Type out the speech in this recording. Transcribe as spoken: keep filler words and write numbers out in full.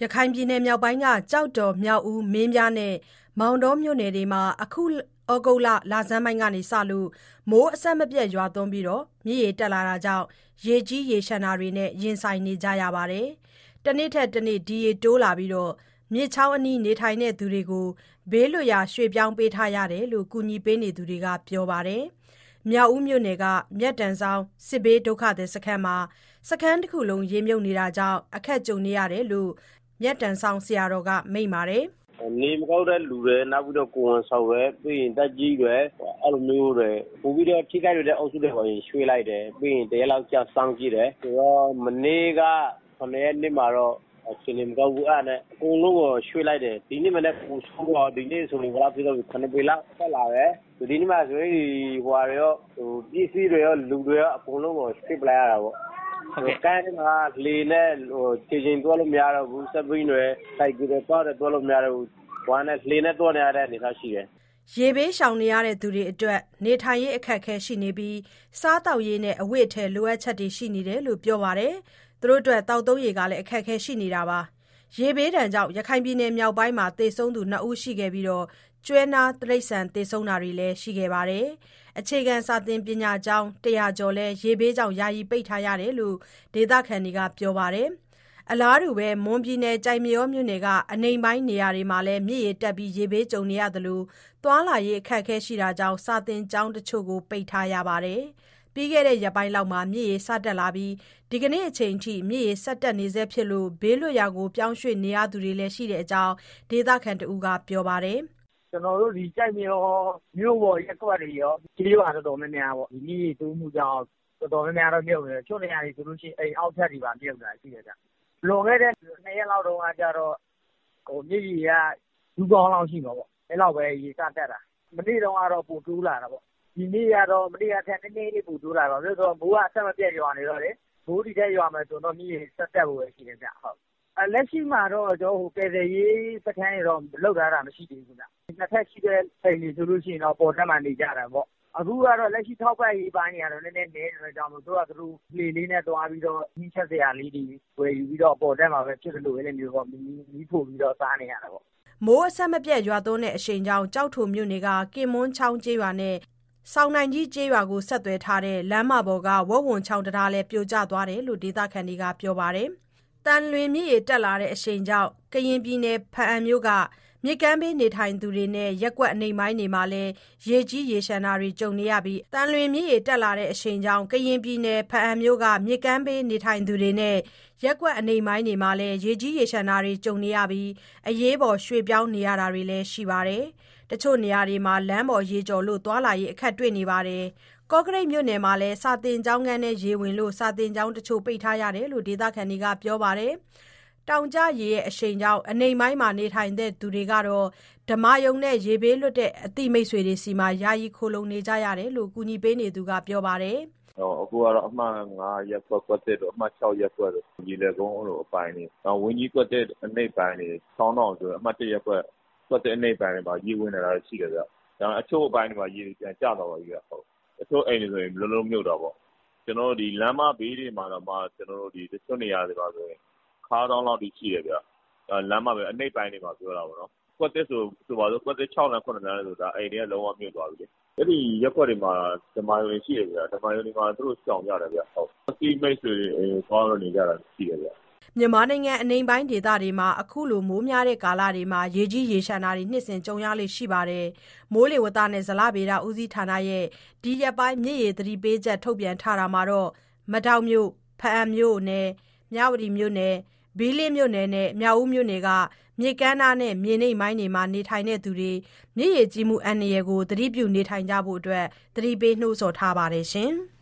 ရခိုင်ပြည်နယ်မြောက်ပိုင်းကကျောက်တော်မြောက်ဦးမင်းပြားနဲ့မောင်တောမြို့နယ်တွေမှာအခုဩဂုတ်လလဆန်းပိုင်းကစလို့မိုးအဆက်မပြတ်ရွာသွန်းပြီးမြစ်ရေတက်လာတာကြောင့်ရေကြီးရေရှမ်းတာတွေနဲ့ရင်ဆိုင်နေကြရပါတယ်။တနေ့ထက်တနေ့ဒီရေတိုးလာပြီးမြစ်ချောင်းအနီးနေထိုင်သူတွေကိုဘေးလွတ်ရာရွှေ့ပြောင်းပေးထားရတယ်လို့ကူညီပေးနေသူတွေကပြောပါတယ်။မြောက်ဦးမြို့နယ်ကမြတ်တန်ဆောင်စစ်ဘေးဒုက္ခသည်စခန်းမှာစခန်းတစ်ခုလုံးရေမြုပ်နေတာကြောင့်အခက်ကြုံနေရတယ်လို့မြတ်တန်ဆောင်ဆရာတော်ကမိန့်ပါတယ်။နေမကောက်တဲ့လူတွေနောက်ပြီးတော့ကိုဝန်ဆောင်ပဲပြီးရင်တက်ကြီးတွေအဲ့လိုမျိုးတွေပို့ပြီးတော့ထိခိုက်ရတဲ့အုပ်စုတွေပေါ်ရင်ရွှေ့လိုက်တယ်ပြီးရင်တရက်လောက်ကြာစောင့်ကြည့်တယ်ဆိုတော့မနေ့ကခဏရက်နေ့မှာတော့အချိန်နေမကောက်ဘူးအဲ့နဲ့အကုန်လုံးကိုရွှေ့လိုက်တယ်ဒီနေ့မနေ့ပူဆိုးတော့ဒီနေ့ဆိုရင်ဘာဖြစ်လို့ခဏပေလောက်ဆက်လာတယ်ဒီနေ့မှဆိုရင်ဟိုရရောဟိုပစ္စည်းတွေရောလူတွေရောအကုန်လုံးကိုရွှေ့ပလိုက်ရတာပေါ့ဟုတ်ကဲ့ကိုင်းမှာလေနဲ့ဟိုခြေချင်းတွားလို့မရတော့ဘူးစပင်းတွေစိုက်ကြည့်တယ်တွားတယ်တွားလို့မရတော့ဘူးဝမ်းနဲ့လေနဲ့တွားနေရတဲ့အနေအထားရှိတယ်ရေဘေးရှောင်နေရတဲ့သူတွေအတွက်နေထိုင်ရေးအခက်အခဲရှိနေပြီးစားတောက်ရေးနဲ့အဝတ်အထည်လိုအပ်ချက်တွေရှိနေတယ်လို့ပြောပါတယ်သူတို့အတွက်တောက်သုံးရေကလည်းအခက်အခဲရှိနေတာပါရေဘေးဒဏ်ကြောင့်ရခိုင်ပြည်နယ်မြောက်ပိုင်းမှာသေဆုံးသူနှစ်ဦးရှိခဲ့ပြီးတော့ကျွဲနာတိရစ္ဆာန်သေဆုံးတာတွေလည်းရှိခဲ့ပါတယ်အခြေခံစာသင်ပညာကျောင်းတရာကျော်လဲရေဘေးကြောင့်ယာယီပိတ်ထားရတယ်လို့ဒေသခံတွေကပြောပါတယ်အလားတူပဲမွန်ပြည်နယ်ကြိုင်မရောမြို့နယ်ကအနိမ့်ပိုင်းနေရာတွေမှာလည်းမြစ်ရေတက်ပြီးရေဘေးကြုံနေရတယ်လို့သွားလာရေးအခက်အခဲရှိတာကြောင့်စာသင်ကျောင်းတချို့ကိုပိတ်ထားရပါတယ်ပြီးခဲ့တဲ့ရက်ပိုင်းလောက်မှာမြစ်ရေစတက်လာပြီးဒီကနေ့အချိန်ထိမြစ်ရေဆက်တက်နေဆဲဖြစ်လို့ဘေးလွတ်ရာကိုပြောင်းရွှေ့နေရသူတွေလည်းရှိတဲ့အကြောင်းဒေသခံတဦးကပြောပါတယ်ကျွန်တော်တို့ဒီကြိုက်မြေရောမြို့ပေါ်ရက်ကွက်တွေရောကြေးရွာတော်တော်များများပေါ့ဒီမြစ်ရေတိုးမှုကြောင့်တော်တော်များများတော့မြုပ်နေတယ်ချို့နေရာတွေဆိုလို့ရှိရင်အိမ်အောက်ထပ်တွေပါမြုပ်နေတာရှိတယ်ဗျလွန်ခဲ့တဲ့နှစ်ရက်လောက်တုန်းကကြတော့ဟိုမြစ်ရေကဒူးကောင်းလောက်ရှိမှာပေါ့အဲ့လောက်ပဲရေစတက်တာမနေ့တုန်းကတော့ပိုတိုးလာတာပေါ့ဒီနေ့ကတော့မနေ့ကထက်နည်းနည်းလေးပိုတိုးလာတော့ဆိုတော့မိုးကအဆက်မပြတ်ရွာနေတော့လေမိုးဒီတဲ့ရွာမယ်ဆိုတော့မြစ်ရေဆက်တက်ဖို့ပဲရှိတယ်ဗျဟုတ်အလက်ရှိမှာတော့ကျွန်တော်ဟိုကယ်ဆယ်ရေးစခန်းတွေတော့လောက်ထားတာမရှိသေးဘူးဗျနှစ်ထပ်ရှိတဲ့အိမ်တွေဆိုလို့ရှိရင်တော့ပေါ်တက်မှနေကြတာပေါ့အခုကတော့လက်ရှိထောက်ပံ့ရေးပိုင်းတွေကတော့နည်းနည်းနေတယ်ကြောင့်မို့သူကသူတို့လေလေးနဲ့တွားပြီးတော့ညှိချက်စရာလေးတွေဝယ်ယူပြီးတော့ပေါ်တက်မှာပဲဖြစ်လို့လည်းမျိုးပေါ့မီးဖို့ပြီးတော့စားနေရတာပေါ့မိုးအဆက်မပြတ်ရွာသွန်းတဲ့အရှိန်ကြောင့်ကြောက်ထုံမြို့နယ်ကကင်မွန်းချောင်းကျေးရွာနဲ့ဆောင်းနိုင်ကြီးကျေးရွာကိုဆက်သွယ်ထားတဲ့လမ်းမပေါ်ကဝက်ဝွန်ချောင်းတရားလဲပြိုကျသွားတယ်လို့ဒေသခံတွေကပြောပါတယ်တန်လွင်မြစ်ရေတက်လာတဲ့အရှိန်ကြောင့်ကရင်ပြည်နယ်ဖအံမြို့ကမြစ်ကမ်းဘေးနေထိုင်သူတွေနဲ့ရက်ကွက်အနိမ့်ပိုင်းတွေမှာလည်းရေကြီးရေရှမ်းတာတွေကြုံနေရပြီးတန်လွင်မြစ်ရေတက်လာတဲ့အရှိန်ကြောင့်ကရင်ပြည်နယ်ဖအံမြို့ကမြစ်ကမ်းဘေးနေထိုင်သူတွေနဲ့ရက်ကွက်အနိမ့်ပိုင်းတွေမှာလည်းရေကြီးရေရှမ်းတာတွေကြုံနေရပြီးအရေးပေါ်ရွှေ့ပြောင်းနေရတာတွေလည်းရှိပါတယ်တချို့နေရာတွေမှာလမ်းပေါ်ရေကျော်လို့သွားလာရေးအခက်တွေ့နေပါတယ်ကော့ကရိတ်မြို့နယ်မှာလည်းစာတင်ကျောင်းကန်းနဲ့ရေဝင်လို့စာတင်ကျောင်းတချို့ပိတ်ထားရတယ်လို့ဒေသခံတွေကပြောပါတယ်တောင်ကျရေရဲ့အရှိန်ကြောင့်အနိမ့်ပိုင်းမှာနေထိုင်တဲ့သူတွေကတော့ဓမ္မယုံနဲ့ရေဘေးလွတ်တဲ့အတိမိတ်ဆွေတွေစီမှာယာယီခိုလုံနေကြရတယ်လို့ကူညီပေးနေသူကပြောပါတယ်ဟောအခုကတော့အမှတ်ငါးရက်ကွက်ကွက်တဲ့တော့အမှတ်ခြောက်ရက်ကွက်လို့ညီလေကုန်းလို့အပိုင်းနေတော့ဝင်းကြီးကွက်တဲ့အနိမ့်ပိုင်းနေဆောင်းတော့ဆိုအမှတ်တစ်ရက်ကွက်ကွက်တဲ့အနိမ့်ပိုင်းတွေမှာရေဝင်နေတာရှိတယ်ဗျဒါအချို့အပိုင်းတွေမှာရေပြန်ကျသွားပါပြီဗျဟုတ်အချို့အိမ်တွေဆိုရင်လုံးလုံးမြုပ်တော့ပေါ့ကျွန်တော်တို့ဒီလမ်းမဘေးတွေမှာတော့မှကျွန်တော်တို့ဒီတချို့နေရာတွေပါဆိုရင်ခါးတောင်းလောက်တိရှိရဗျလမ်းမပဲအနှိမ့်ပိုင်းတွေမှာပြောတာပေါ့နော်ကွက်တက်ဆိုဆိုပါတော့ကွက်တက်ခြောက်လမ်းခုနှစ်လမ်းဆိုတာအိမ်တွေကလုံးဝမြုပ်သွားပြီလေအဲ့ဒီရက်ကွက်တွေမှာဓမ္မယုံရှိရဗျဓမ္မယုံတွေမှာသူတို့ရှောင်ကြတယ်ဗျဟုတ်အစီမိတ်ဆွေတွေသွားလို့နေကြတာရှိတယ်ဗျမြန်မာနိုင်ငံအနိမ့်ပိုင်းဒေသတွေမှာအခုလိုမိုးများတဲ့ကာလတွေမှာရေကြီးရေရှမ်းတာတွေနှစ်စဉ်ကြုံရလေရှိပါတယ်။မိုးလေဝသနဲ့ဇလဗေဒဦးစီးဌာနရဲ့ဒီရက်ပိုင်းမြစ်ရေသတိပေးချက်ထုတ်ပြန်ထားတာမှာတော့မဒေါက်မြို့ဖအံမြို့နယ်မြဝတီမြို့နယ်ဘီးလင်းမြို့နယ်နဲ့မြောက်ဦးမြို့နယ်ကမြစ်ကမ်းနားနဲ့မြေနိမ့်ပိုင်းတွေမှာနေထိုင်တဲ့သူတွေမြစ်ရေကြီးမှုအန္တရာယ်ကိုသတိပြုနေထိုင်ကြဖို့အတွက်သတိပေးနှိုးဆော်ထားပါတယ်ရှင်။